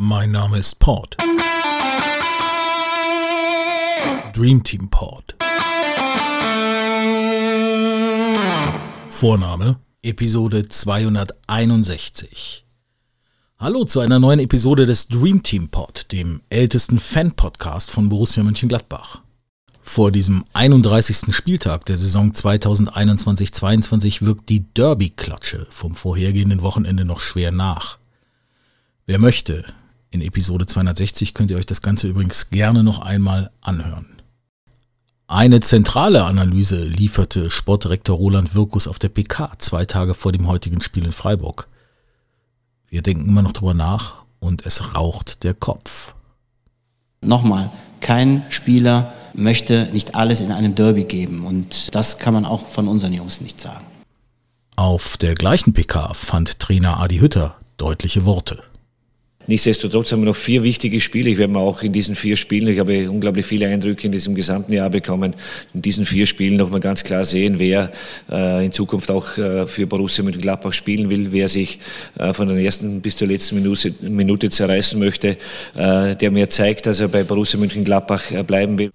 Mein Name ist Pod. Dream Team Pod. Vorname Episode 261. Hallo zu einer neuen Episode des Dream Team Pod, dem ältesten Fan-Podcast von Borussia Mönchengladbach. Vor diesem 31. Spieltag der Saison 2021-22 wirkt die Derby-Klatsche vom vorhergehenden Wochenende noch schwer nach. Wer möchte, in Episode 260 könnt ihr euch das Ganze übrigens gerne noch einmal anhören. Eine zentrale Analyse lieferte Sportdirektor Roland Wirkus auf der PK 2 Tage vor dem heutigen Spiel in Freiburg. Wir denken immer noch drüber nach und es raucht der Kopf. Nochmal, kein Spieler möchte nicht alles in einem Derby geben und das kann man auch von unseren Jungs nicht sagen. Auf der gleichen PK fand Trainer Adi Hütter deutliche Worte. Nichtsdestotrotz haben wir noch 4 wichtige Spiele. Ich werde mir auch in diesen 4 Spielen, ich habe unglaublich viele Eindrücke in diesem gesamten Jahr bekommen, in diesen 4 Spielen noch mal ganz klar sehen, wer in Zukunft auch für Borussia Mönchengladbach spielen will, wer sich von der ersten bis zur letzten Minute zerreißen möchte, der mir zeigt, dass er bei Borussia Mönchengladbach bleiben will.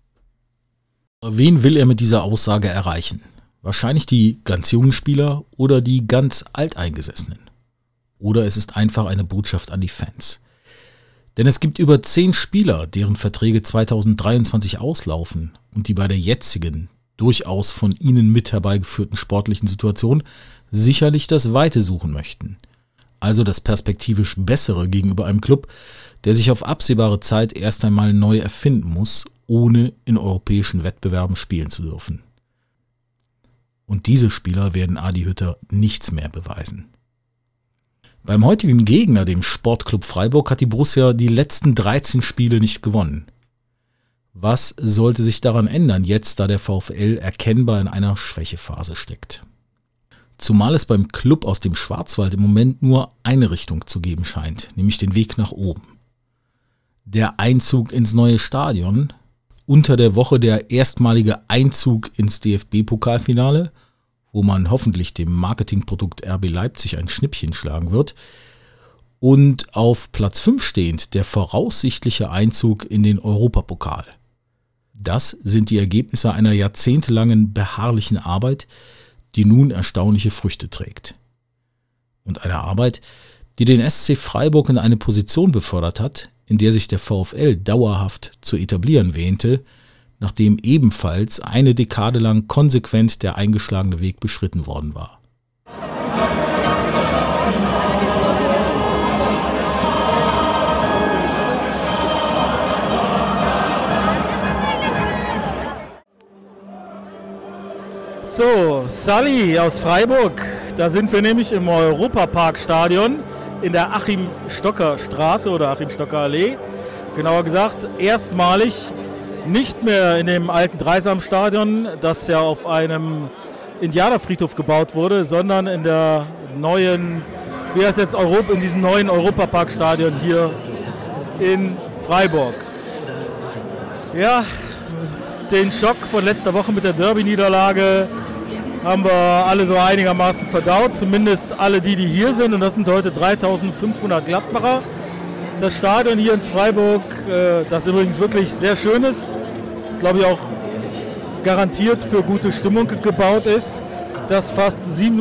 Wen will er mit dieser Aussage erreichen? Wahrscheinlich die ganz jungen Spieler oder die ganz alteingesessenen? Oder es ist einfach eine Botschaft an die Fans? Denn es gibt über 10 Spieler, deren Verträge 2023 auslaufen und die bei der jetzigen, durchaus von ihnen mit herbeigeführten sportlichen Situation sicherlich das Weite suchen möchten. Also das perspektivisch Bessere gegenüber einem Club, der sich auf absehbare Zeit erst einmal neu erfinden muss, ohne in europäischen Wettbewerben spielen zu dürfen. Und diese Spieler werden Adi Hütter nichts mehr beweisen. Beim heutigen Gegner, dem Sportclub Freiburg, hat die Borussia die letzten 13 Spiele nicht gewonnen. Was sollte sich daran ändern, jetzt da der VfL erkennbar in einer Schwächephase steckt? Zumal es beim Club aus dem Schwarzwald im Moment nur eine Richtung zu geben scheint, nämlich den Weg nach oben. Der Einzug ins neue Stadion, unter der Woche der erstmalige Einzug ins DFB-Pokalfinale, wo man hoffentlich dem Marketingprodukt RB Leipzig ein Schnippchen schlagen wird, und auf Platz 5 stehend der voraussichtliche Einzug in den Europapokal. Das sind die Ergebnisse einer jahrzehntelangen beharrlichen Arbeit, die nun erstaunliche Früchte trägt. Und eine Arbeit, die den SC Freiburg in eine Position befördert hat, in der sich der VfL dauerhaft zu etablieren wähnte, nachdem ebenfalls eine Dekade lang konsequent der eingeschlagene Weg beschritten worden war. So, Sully aus Freiburg, da sind wir nämlich im Europaparkstadion in der Achim-Stocker-Straße oder Achim-Stocker-Allee. Genauer gesagt, erstmalig nicht mehr in dem alten Dreisamstadion, das ja auf einem Indianerfriedhof gebaut wurde, sondern in der neuen, wie heißt jetzt, in diesem neuen Europaparkstadion hier in Freiburg. Ja, den Schock von letzter Woche mit der Derby-Niederlage haben wir alle so einigermaßen verdaut, zumindest alle die hier sind, und das sind heute 3500 Gladbacher. Das Stadion hier in Freiburg, das übrigens wirklich sehr schön ist, glaube ich auch garantiert für gute Stimmung gebaut ist, das fast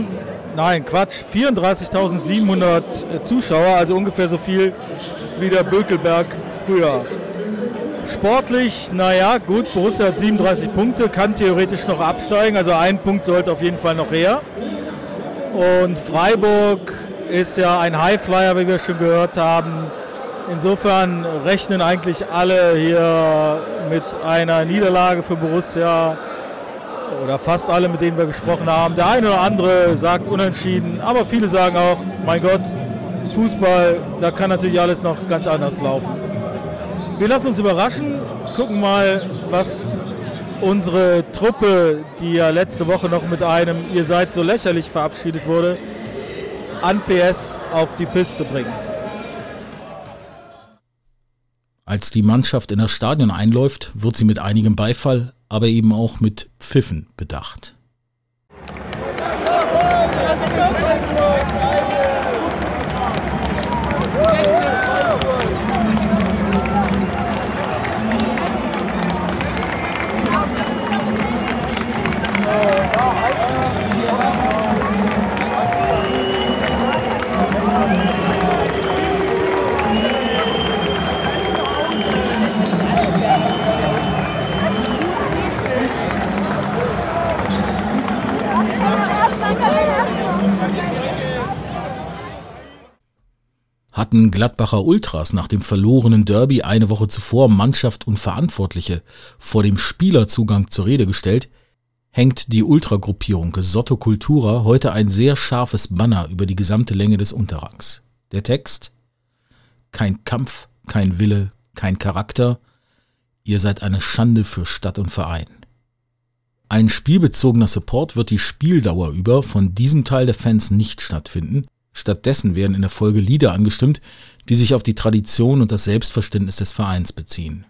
34.700 Zuschauer, also ungefähr so viel wie der Bökelberg früher. Sportlich, naja, gut, Borussia hat 37 Punkte, kann theoretisch noch absteigen, also ein Punkt sollte auf jeden Fall noch her. Und Freiburg ist ja ein Highflyer, wie wir schon gehört haben. Insofern rechnen eigentlich alle hier mit einer Niederlage für Borussia, oder fast alle, mit denen wir gesprochen haben. Der eine oder andere sagt unentschieden, aber viele sagen auch, mein Gott, Fußball, da kann natürlich alles noch ganz anders laufen. Wir lassen uns überraschen, gucken mal, was unsere Truppe, die ja letzte Woche noch mit einem "Ihr seid so lächerlich" verabschiedet wurde, an PS auf die Piste bringt. Als die Mannschaft in das Stadion einläuft, wird sie mit einigem Beifall, aber eben auch mit Pfiffen bedacht. Hatten Gladbacher Ultras nach dem verlorenen Derby eine Woche zuvor Mannschaft und Verantwortliche vor dem Spielerzugang zur Rede gestellt, hängt die Ultragruppierung Sotto Cultura heute ein sehr scharfes Banner über die gesamte Länge des Unterrangs. Der Text: Kein Kampf, kein Wille, kein Charakter. Ihr seid eine Schande für Stadt und Verein. Ein spielbezogener Support wird die Spieldauer über von diesem Teil der Fans nicht stattfinden. Stattdessen werden in der Folge Lieder angestimmt, die sich auf die Tradition und das Selbstverständnis des Vereins beziehen.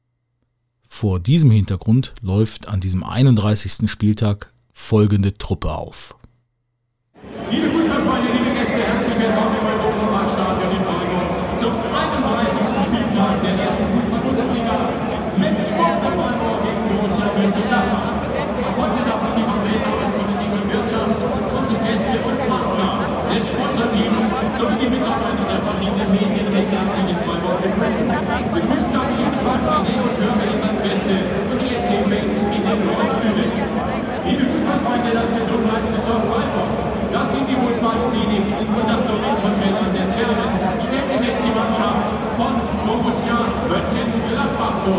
Vor diesem Hintergrund läuft an diesem 31. Spieltag folgende Truppe auf. Liebe Fußballfreunde, liebe Gäste, herzlich willkommen im Europaparkstadion in Freiburg zum 31. Spieltag der ersten Fußball-Bundesliga mit Sportler Freiburg gegen Borussia Mönchengladbach. Auch heute darf man die Vertreter aus Politik und Wirtschaft, unsere Gäste und Partner des Sponsorteams sowie die Mitarbeiter der verschiedenen Medien recht herzlich in Freiburg begrüßen. Begrüßen darf ich ebenfalls die Seh- und hörbehinderten Gäste und die SC-Fans in den Rollstühlen. Liebe Fußballfreunde, das Gesundheitsressort Freiburg, das sind die Buswaldklinik und das Dorint-Hotel an der Thermen, stellt Ihnen jetzt die Mannschaft von Borussia Mönchengladbach vor.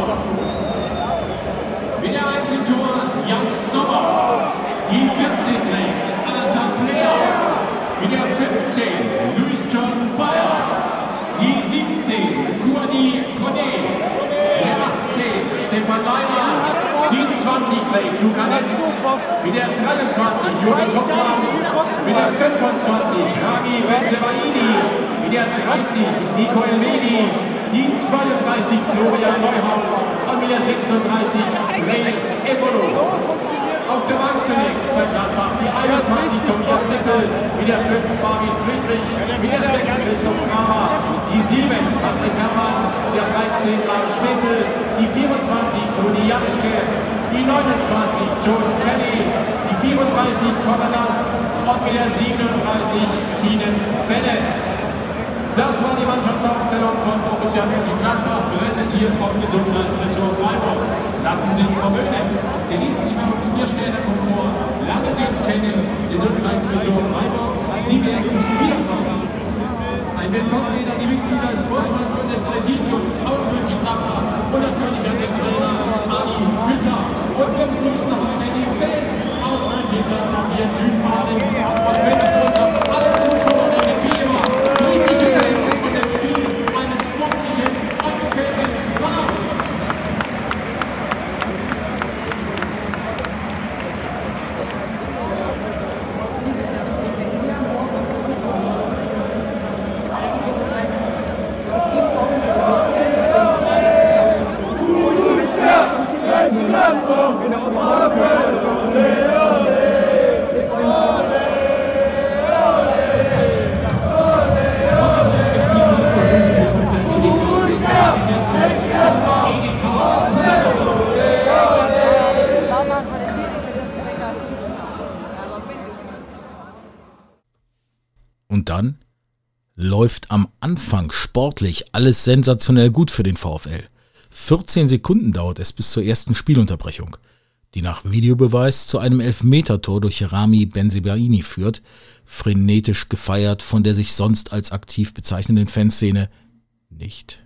Mit der 1 im Tor Jan Sommer, die 14 trägt Alassane Player, mit der 15 Luis John Bayer, die 17 Kouani Koné, mit der 18 Stefan Leiner, die 20 trägt Luca Netz, mit der 23 Jonas Hoffmann, mit der 25 Rami Benzebaini, mit der 30 Nico Elvedi, die 32 Florian Neuhaus und mit der 36 Ray Embolo. Auf der Bank zunächst bei Gladbach die 21 Tobias Settel, mit der 5 Marvin Friedrich, mit der 6 Christoph Kramer, die 7 Patrick Herrmann, der 13 Lars Schwefel, die 24 Toni Janschke, die 29 Joe Kelly, die 34 Conor Nass und mit der 37 Keenan Bennett. Das war die Mannschaftsaufstellung von Borussia Mönchengladbach, präsentiert vom Gesundheitsressort Freiburg. Lassen Sie sich verwöhnen, genießen Sie bei uns 4 Sterne Komfort, lernen Sie uns kennen, Gesundheitsressort Freiburg, Sie werden wiederkommen. Ein Willkommen wieder an die Mitglieder des Vorstands und des Präsidiums aus Mönchengladbach und natürlich an den Trainer Adi Hütter. Und wir begrüßen heute die Fans aus Mönchengladbach hier in Südbaden und wünschen uns auf alle Zuschauer wie immer friedliche Fans und im Spiel einen sportlichen und fairen Verlauf. Und dann läuft am Anfang sportlich alles sensationell gut für den VfL. 14 Sekunden dauert es bis zur ersten Spielunterbrechung, die nach Videobeweis zu einem Elfmetertor durch Rami Benzebaini führt, frenetisch gefeiert von der sich sonst als aktiv bezeichnenden Fanszene nicht.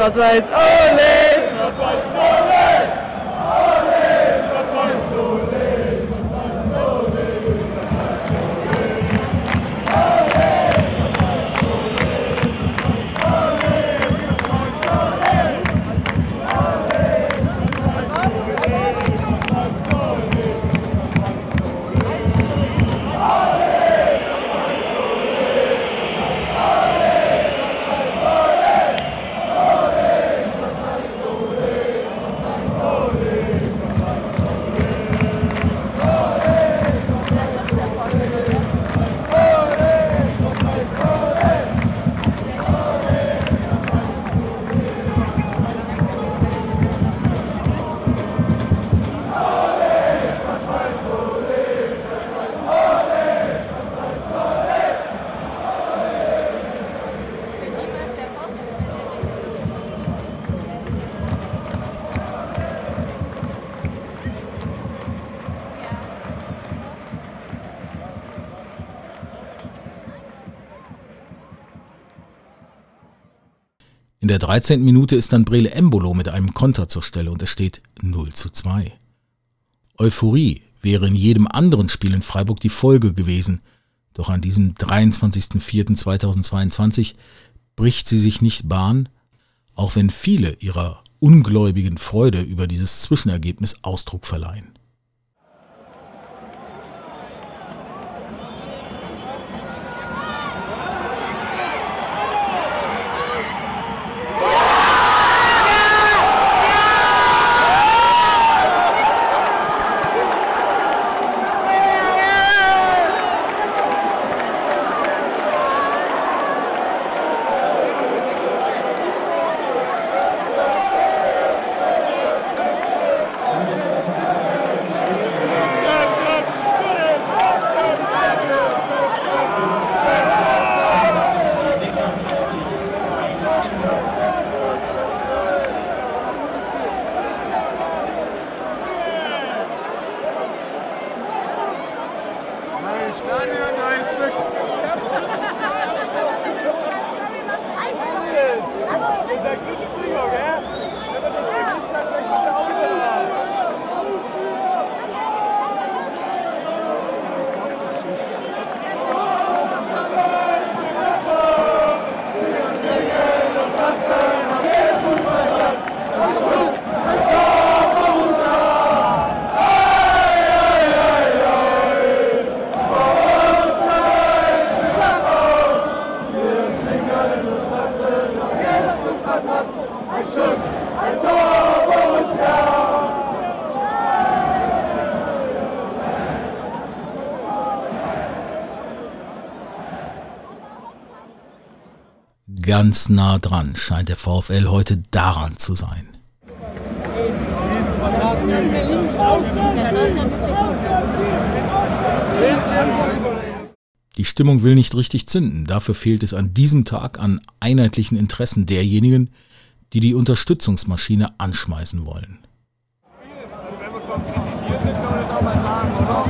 Schwarz-Weiß, ole! Schwarz-Weiß, ole! Ole! Schwarz-Weiß, ole! In der 13. Minute ist dann Brele Embolo mit einem Konter zur Stelle und es steht 0:2. Euphorie wäre in jedem anderen Spiel in Freiburg die Folge gewesen, doch an diesem 23.04.2022 bricht sie sich nicht Bahn, auch wenn viele ihrer ungläubigen Freude über dieses Zwischenergebnis Ausdruck verleihen. Ganz nah dran scheint der VfL heute daran zu sein. Die Stimmung will nicht richtig zünden, dafür fehlt es an diesem Tag an einheitlichen Interessen derjenigen, die die Unterstützungsmaschine anschmeißen wollen. Wenn wir schon kritisiert sind, können wir das auch mal sagen, oder?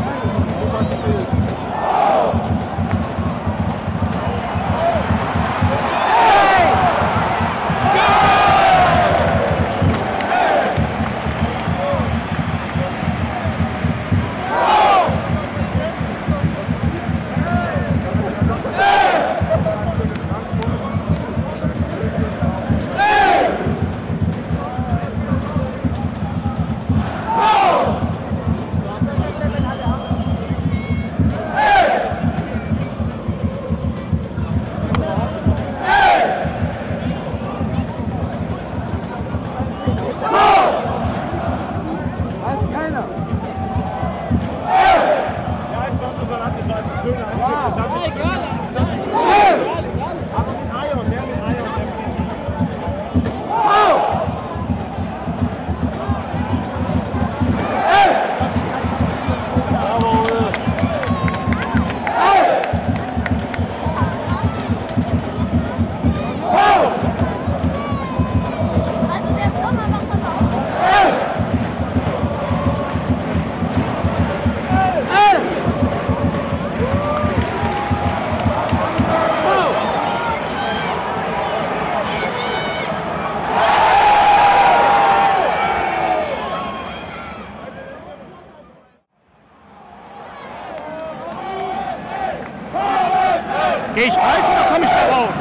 Gehe ich falsch oder komme ich da raus?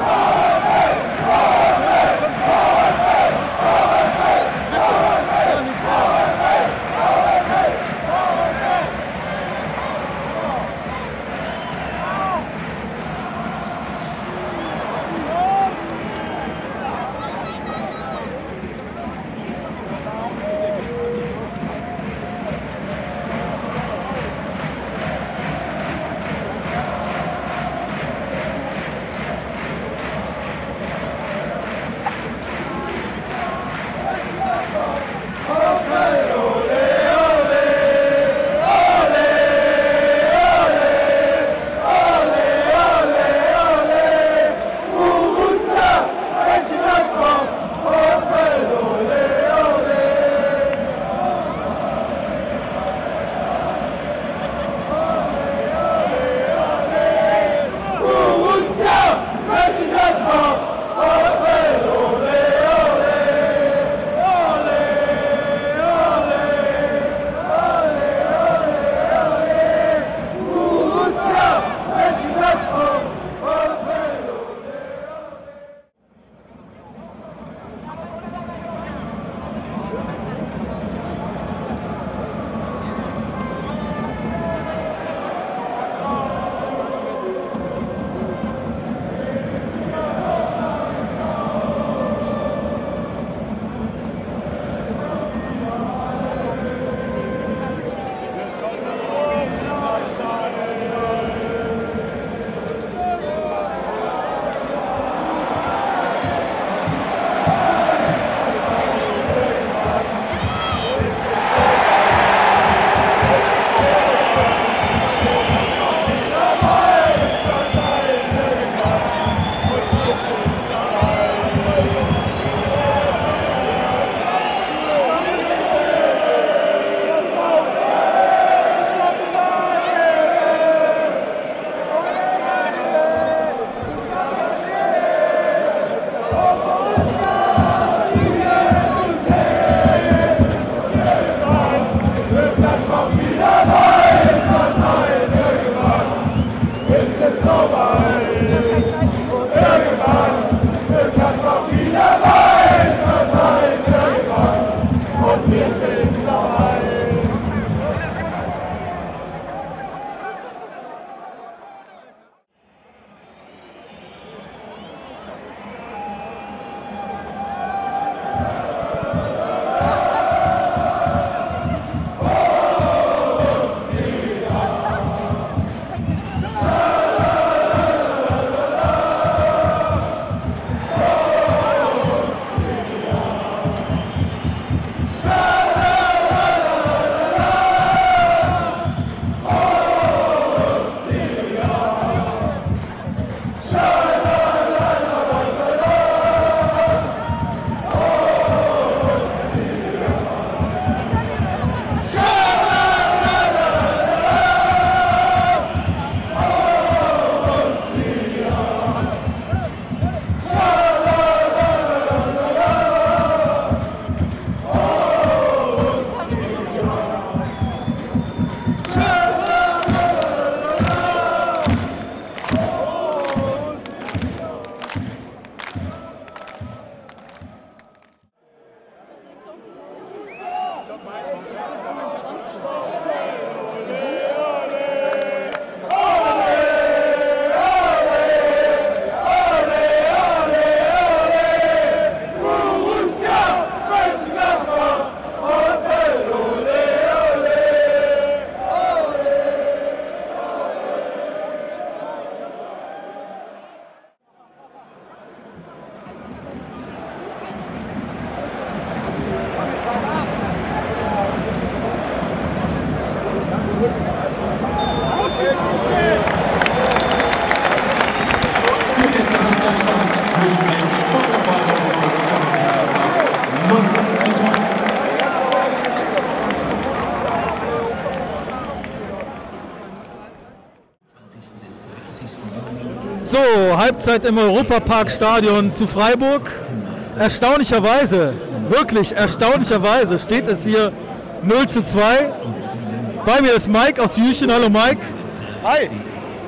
So, Halbzeit im Europapark-Stadion zu Freiburg. Erstaunlicherweise, wirklich erstaunlicherweise steht es hier 0:2. Bei mir ist Mike aus Jüchen. Hallo Mike. Hi.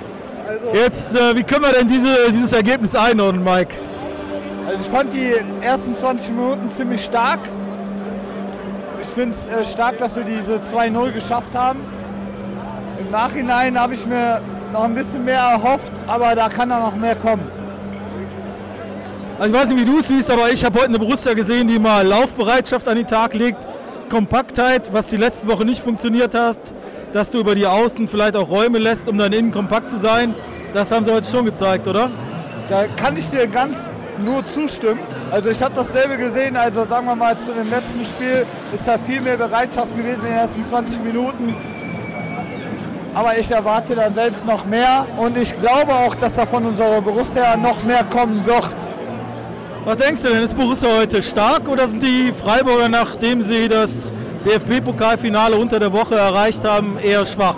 Jetzt, wie können wir denn dieses Ergebnis einordnen, Mike? Also ich fand die ersten 20 Minuten ziemlich stark. Ich finde es stark, dass wir diese 2-0 geschafft haben. Im Nachhinein habe ich mir noch ein bisschen mehr erhofft, aber da kann noch mehr kommen. Also ich weiß nicht, wie du es siehst, aber ich habe heute eine Borussia gesehen, die mal Laufbereitschaft an den Tag legt, Kompaktheit, was die letzte Woche nicht funktioniert hast, dass du über die Außen vielleicht auch Räume lässt, um dann innen kompakt zu sein. Das haben sie heute schon gezeigt, oder? Da kann ich dir ganz nur zustimmen. Also ich habe dasselbe gesehen, also sagen wir mal zu dem letzten Spiel ist da viel mehr Bereitschaft gewesen in den ersten 20 Minuten. Aber ich erwarte da selbst noch mehr und ich glaube auch, dass da von unserer Borussia noch mehr kommen wird. Was denkst du denn, ist Borussia heute stark oder sind die Freiburger, nachdem sie das DFB-Pokalfinale unter der Woche erreicht haben, eher schwach?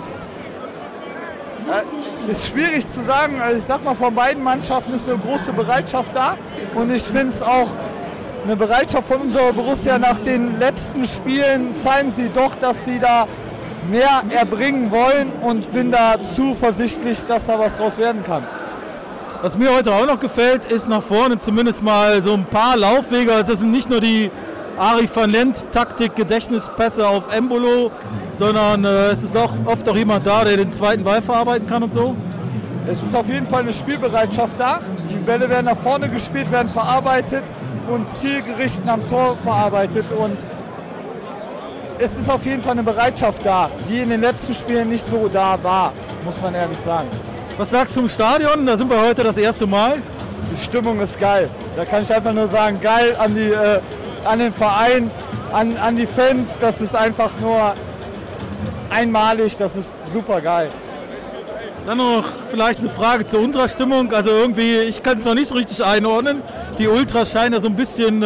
Ist schwierig zu sagen, also ich sag mal, von beiden Mannschaften ist eine große Bereitschaft da und ich finde es auch eine Bereitschaft von unserer Borussia nach den letzten Spielen zeigen sie doch, dass sie da mehr erbringen wollen und bin da zuversichtlich, dass da was draus werden kann. Was mir heute auch noch gefällt, ist nach vorne zumindest mal so ein paar Laufwege. Also das sind nicht nur die Arie van Lent Taktik-Gedächtnispässe auf Embolo, sondern es ist auch oft auch jemand da, der den zweiten Ball verarbeiten kann und so. Es ist auf jeden Fall eine Spielbereitschaft da. Die Bälle werden nach vorne gespielt, werden verarbeitet und zielgerichtet am Tor verarbeitet. Und es ist auf jeden Fall eine Bereitschaft da, die in den letzten Spielen nicht so da war, muss man ehrlich sagen. Was sagst du zum Stadion? Da sind wir heute das erste Mal. Die Stimmung ist geil. Da kann ich einfach nur sagen, geil an den Verein, an die Fans. Das ist einfach nur einmalig, das ist super geil. Dann noch vielleicht eine Frage zu unserer Stimmung. Also irgendwie, ich kann es noch nicht so richtig einordnen. Die Ultras scheinen da so ein bisschen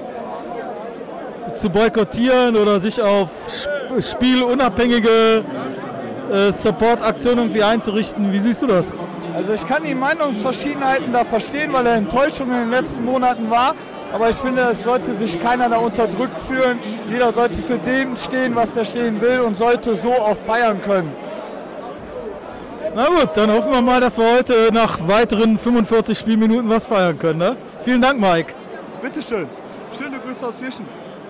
zu boykottieren oder sich auf spielunabhängige Support-Aktionen irgendwie einzurichten. Wie siehst du das? Also ich kann die Meinungsverschiedenheiten da verstehen, weil er Enttäuschung in den letzten Monaten war. Aber ich finde, es sollte sich keiner da unterdrückt fühlen. Jeder sollte für dem stehen, was er stehen will und sollte so auch feiern können. Na gut, dann hoffen wir mal, dass wir heute nach weiteren 45 Spielminuten was feiern können. Ne? Vielen Dank, Mike. Bitteschön. Schöne Grüße aus Hirschen.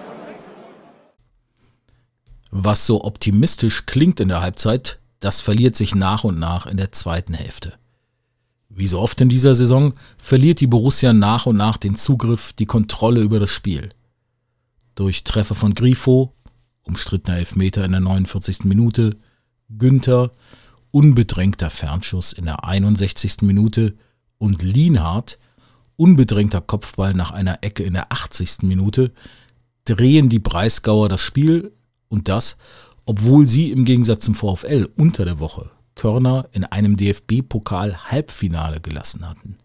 Was so optimistisch klingt in der Halbzeit, das verliert sich nach und nach in der zweiten Hälfte. Wie so oft in dieser Saison verliert die Borussia nach und nach den Zugriff, die Kontrolle über das Spiel. Durch Treffer von Grifo, umstrittener Elfmeter in der 49. Minute, Günther, unbedrängter Fernschuss in der 61. Minute und Lienhardt, unbedrängter Kopfball nach einer Ecke in der 80. Minute, drehen die Breisgauer das Spiel. Und das, obwohl sie im Gegensatz zum VfL unter der Woche Körner in einem DFB-Pokal-Halbfinale gelassen hatten.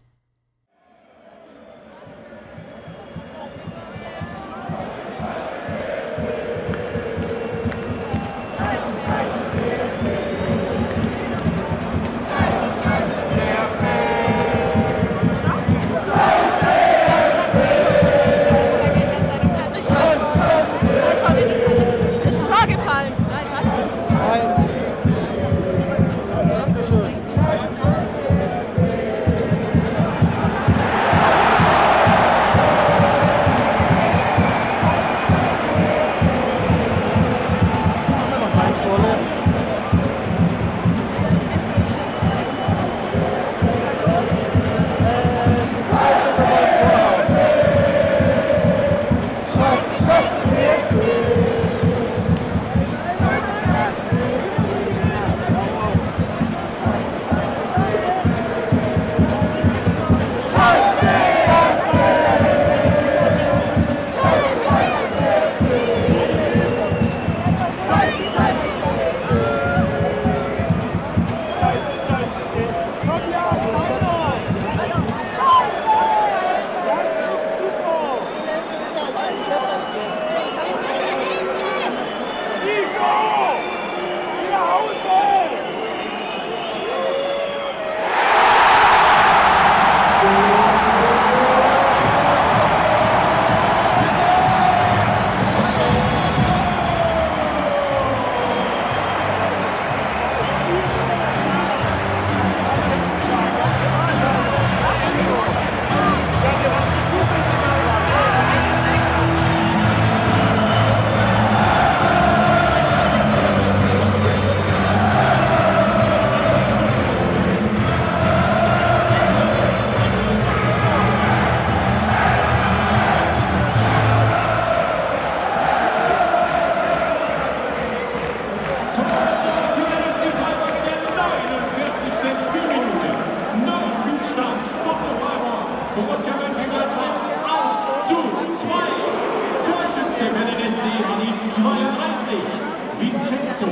Borussia Mönchengladbach 1:2. Torschütze für den SC an die 32. Vincenzo.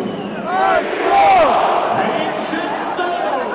Vincenzo.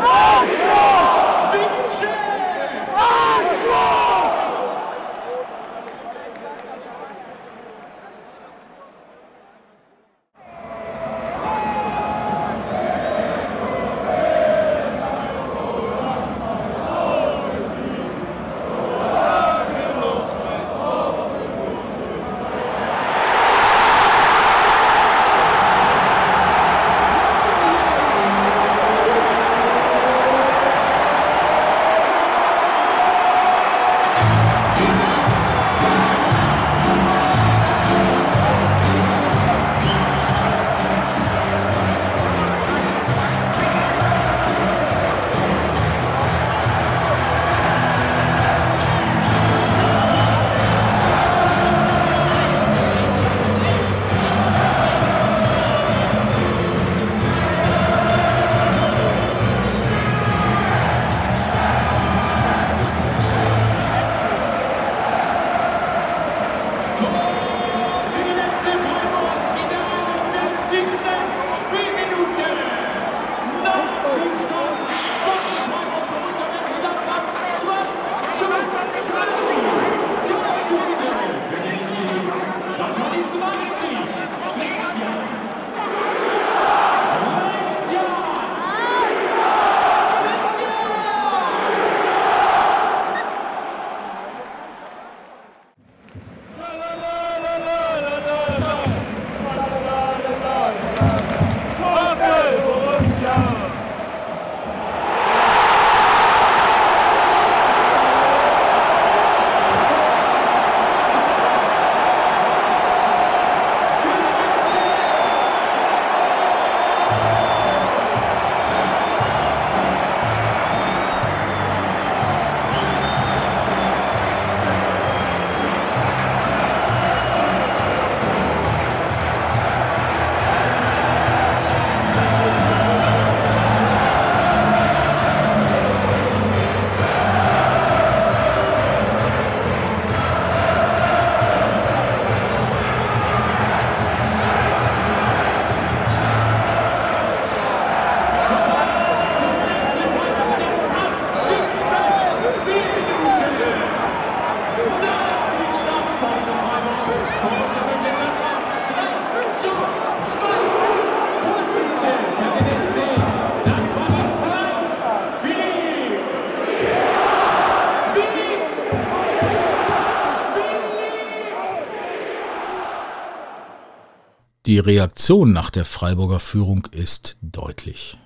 Die Reaktion nach der Freiburger Führung ist deutlich.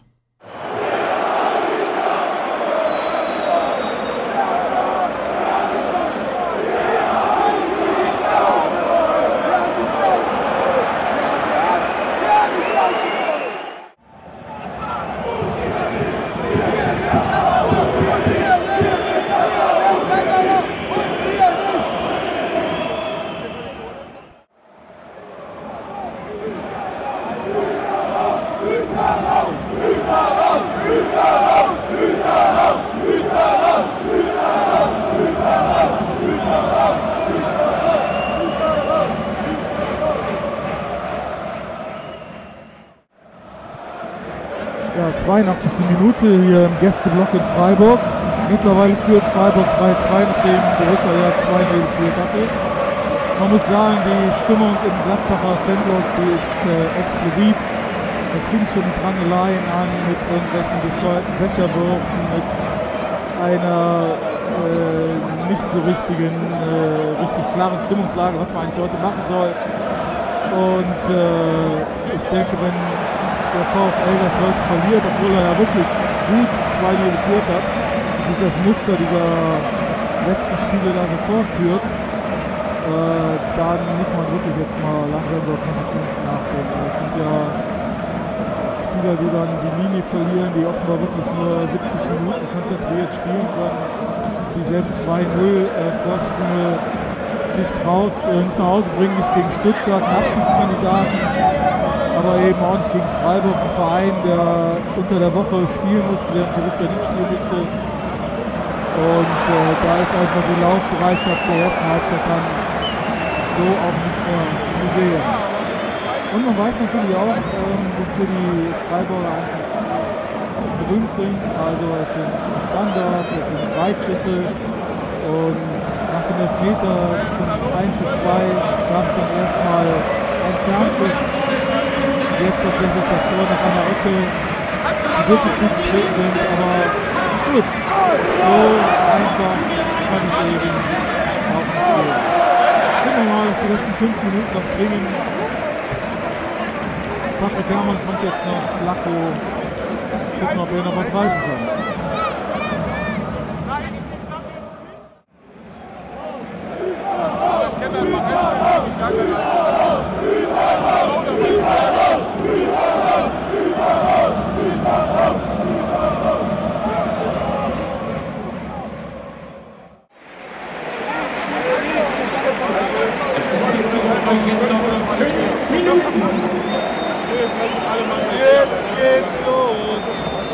Ja, 82. Minute hier im Gästeblock in Freiburg. Mittlerweile führt Freiburg 3:2, nachdem Borussia ja 2:0 geführt hatte. Man muss sagen, die Stimmung im Gladbacher Fanblock, die ist explosiv. Es fing schon mit Rangeleien an, mit irgendwelchen bescheuerten Becherwürfen, mit einer nicht so richtig klaren Stimmungslage, was man eigentlich heute machen soll. Und ich denke, wenn der VfL das heute verliert, obwohl er ja wirklich gut 2:0 geführt hat und sich das Muster dieser letzten Spiele da so fortführt, dann muss man wirklich jetzt mal langsam über Konsequenzen nachdenken. Das sind ja Spieler, die dann die Linie verlieren, die offenbar wirklich nur 70 Minuten konzentriert spielen können, die selbst 2:0 Vorsprünge nicht nach Hause bringen, nicht gegen Stuttgart, einen Abstiegskandidaten, aber eben auch nicht gegen Freiburg, ein Verein, der unter der Woche spielen musste, während Borussia nicht spielen musste. Und da ist einfach die Laufbereitschaft der ersten Halbzeit dann so auch nicht mehr zu sehen. Und man weiß natürlich auch, wofür die Freiburger einfach berühmt sind. Also es sind Standards, es sind Weitschüsse. Und nach dem Elfmeter zum 1:2 gab es dann erstmal einen Fernschuss. Jetzt tatsächlich das Tor nach einer Ecke, die wirklich gut getreten sind. Aber gut, so einfach kann es eben auch nicht gehen. Gucken wir mal, was die letzten 5 Minuten noch bringen. Patrick Herrmann kommt jetzt noch, Flacco. Gucken, ob er noch was reißen kann. Jetzt geht's los.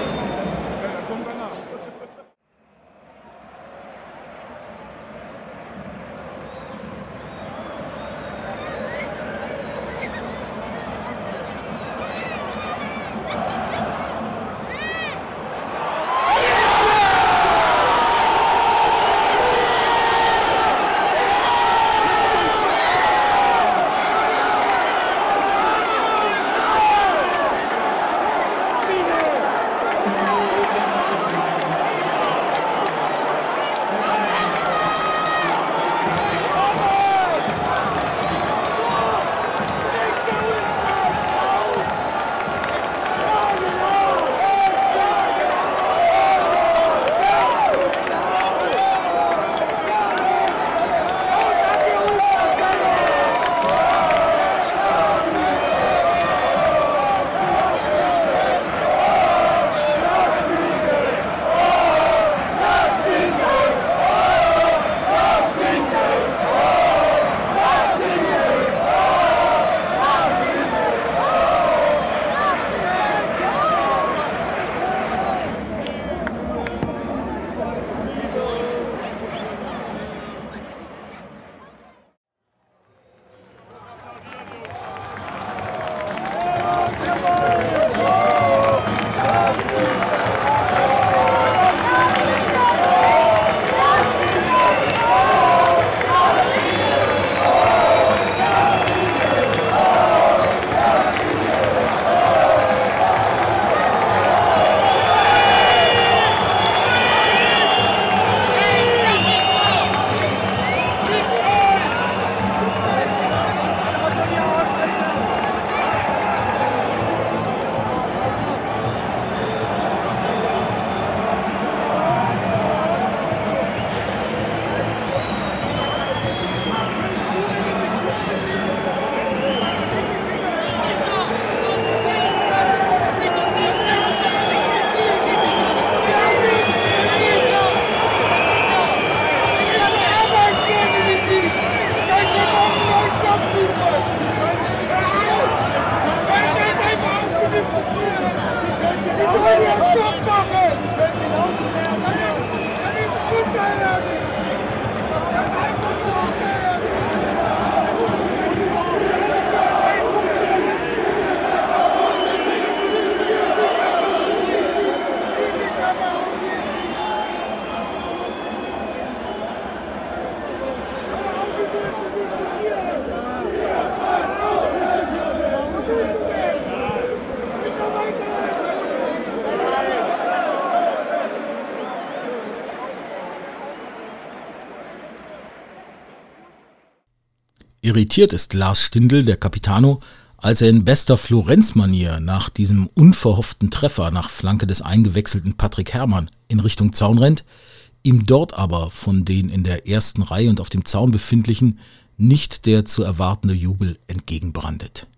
Irritiert ist Lars Stindl, der Capitano, als er in bester Florenz-Manier nach diesem unverhofften Treffer nach Flanke des eingewechselten Patrick Herrmann in Richtung Zaun rennt, ihm dort aber von den in der ersten Reihe und auf dem Zaun befindlichen nicht der zu erwartende Jubel entgegenbrandet.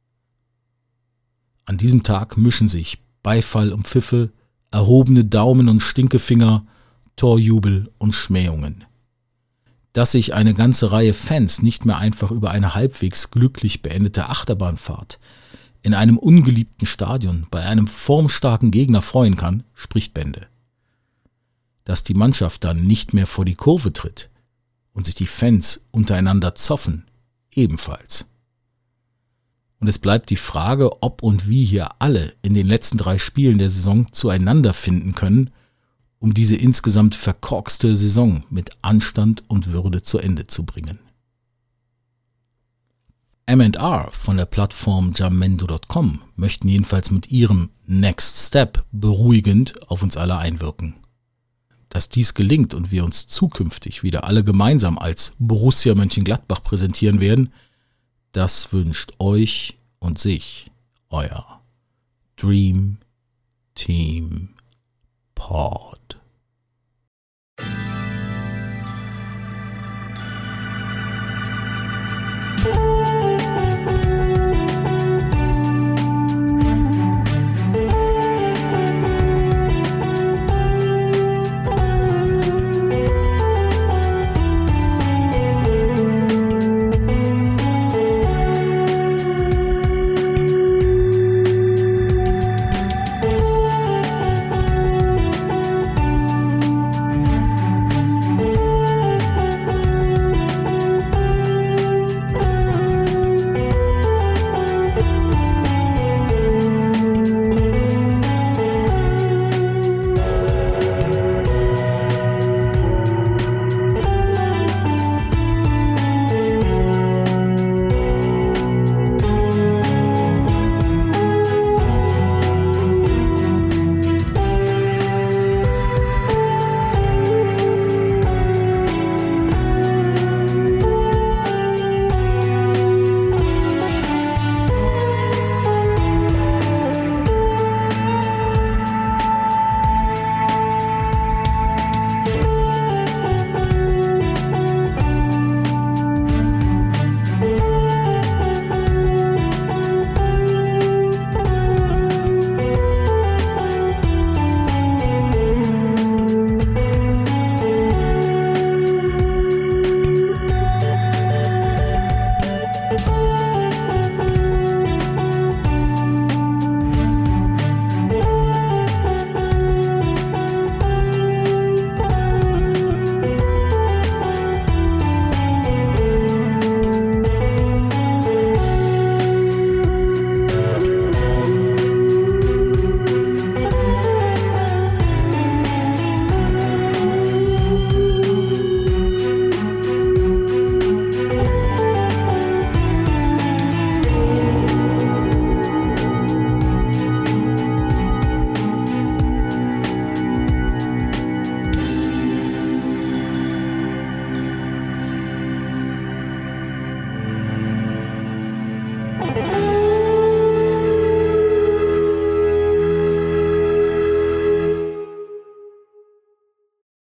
An diesem Tag mischen sich Beifall und Pfiffe, erhobene Daumen und Stinkefinger, Torjubel und Schmähungen. Dass sich eine ganze Reihe Fans nicht mehr einfach über eine halbwegs glücklich beendete Achterbahnfahrt in einem ungeliebten Stadion bei einem formstarken Gegner freuen kann, spricht Bände. dass die Mannschaft dann nicht mehr vor die Kurve tritt und sich die Fans untereinander zoffen, ebenfalls. Und es bleibt die Frage, ob und wie hier alle in den letzten 3 Spielen der Saison zueinander finden können, um diese insgesamt verkorkste Saison mit Anstand und Würde zu Ende zu bringen. M&R von der Plattform Jamendo.com möchten jedenfalls mit ihrem Next Step beruhigend auf uns alle einwirken. Dass dies gelingt und wir uns zukünftig wieder alle gemeinsam als Borussia Mönchengladbach präsentieren werden, das wünscht euch und sich euer Dream Team Pod.